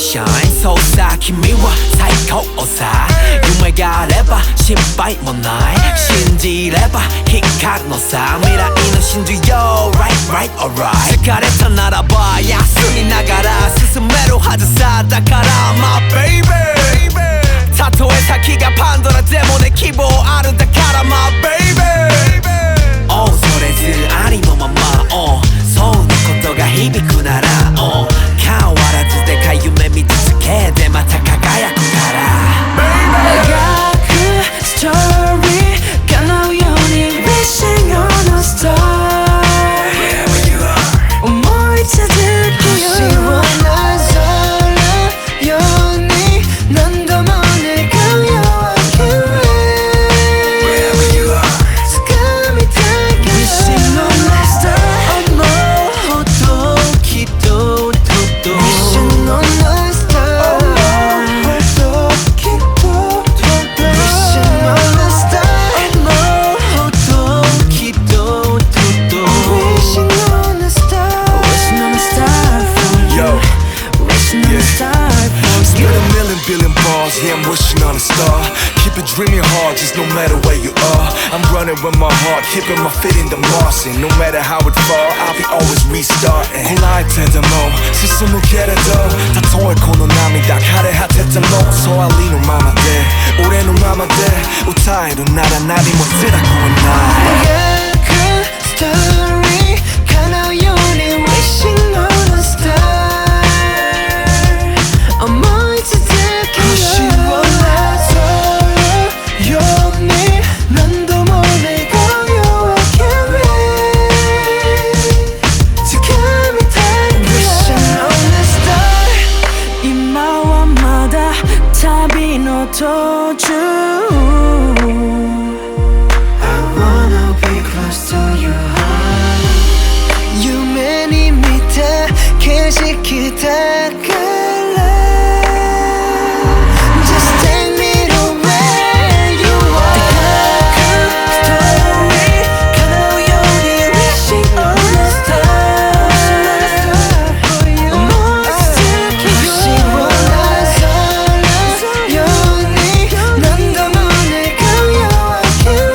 sunshine そうさ君は最高さ夢があれば失敗もない信じれば光るのさ未来の真珠よ Right alright 疲れたならば休みながら進めるはずさだから My baby たとえ先がパンドラでもね希望あるだから My baby 恐れずありのままそうのことが響くなら変わらずでかい夢見続けてまた輝くから描くストーリー叶うように Wishing on a star Wherever you are 思い続けよう星をなぞるように何度も願うよ I can't wait Wherever you are 掴みたいから Wishing on a star 思うほどきっとWishing on a star 思うほどきっとWishing on a star 思うほどきっと Wishing on a star Wishing on a star for you Yo, Wishing on a star for spit you a million billion bars, yeah, I'm wishing on a star. Keep it dreaming hard, just no matter where you are. I'm running with my heart, keeping my feet in the moss. And no matter how it fall, I'll be always restarting. Collide to the moon, 進むけれどたとえこの涙枯れ果ててもそうありのままで俺のままで歌えるなら何も辛くはない描くストーリー叶うように Wishing on a star 思い続けよう星をなぞるように何度も願うよ I can't wait 掴みたいから Wishing on a star 今はまだ旅の途中I wanna be close to your heart 夢に見た景色だから Just take me to where you are 描くストーリー叶うように Wishing on a star 思い続けよう星をなぞるように何度も願うよ I can't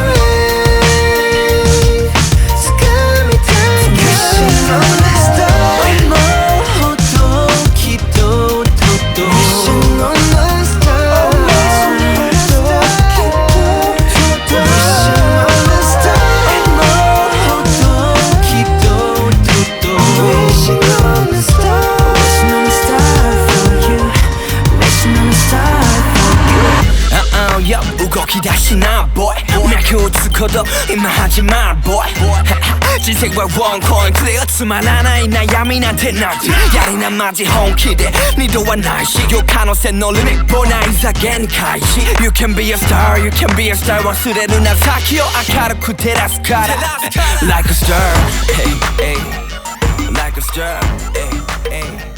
wait 掴みたいから Wishing on a star 思うほどきっとWishing on a star 思うほどきっと Wishing on a star 思うほどきっと Wishing on a star Wishing on a star for you Wishing on a star for you Yo 動き出しな boy 脈を打つこと今始まる boy 人生はワンコインくれよつまらない悩みなんてなくやりなマジ本気で二度はないし今日可能性のリミットないざ限界し You can be a star, you can be a star 忘れるな先を明るく照らすから Like a star, hey, hey Like a star, hey, hey